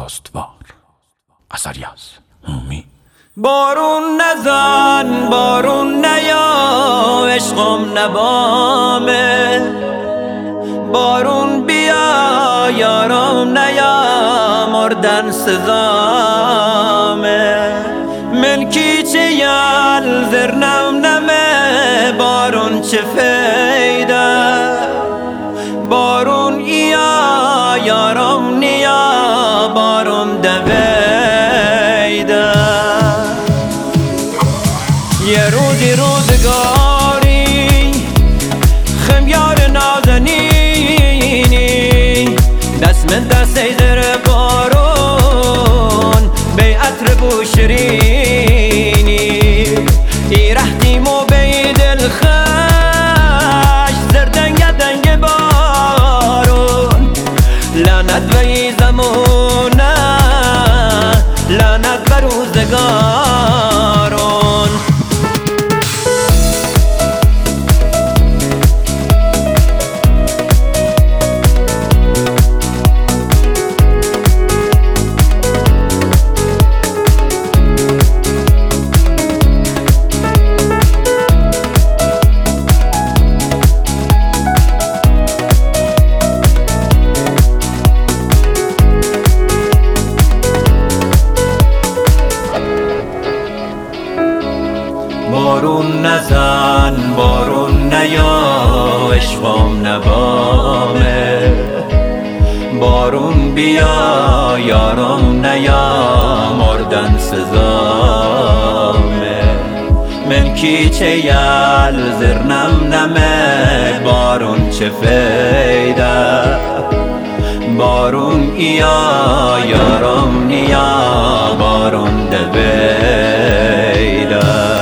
استوار. اثری از مومی. بارون نزن بارون نیا، عشقم نبامه. بارون بیا یارم نیا، مردن سزامه. ملکی چه یال زرنم نمه، بارون چه فیده. بارون ایا یارم نیا، بارون دویده. یه روزی روزگاری خمیار نازنینی، دست من دست ایزر بارون بی عطر بو شیرینی. ای رحتیم و بی دل خش زردنگ دنگ بارون. لعنت و ای زمونه لعنت بر روزگارون. بارون نزن بارون نیا، عشقم نبامه. بارون بیا یارم نیا، مردن سزامه. من کی چه یال زرنم نمه، بارون چه فیده. بارون ایا یارم نیا، بارون دویده.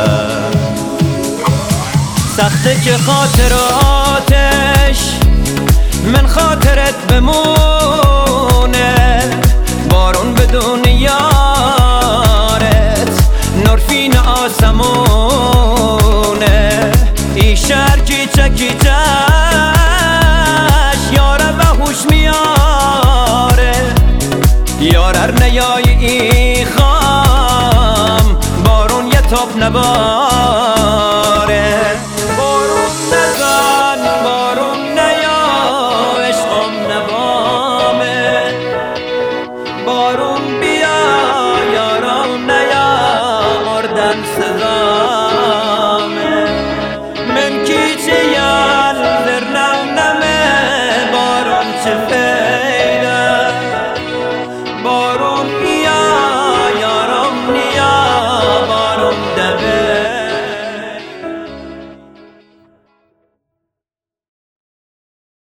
سخته که خاطراتش من خاطرت بمونه. بارون بدون یارت نورفین آسمونه. ای شهر کیچه کیچش یاره و هوش میاره. یارر نیای ای خام، بارون یه توپ نبار.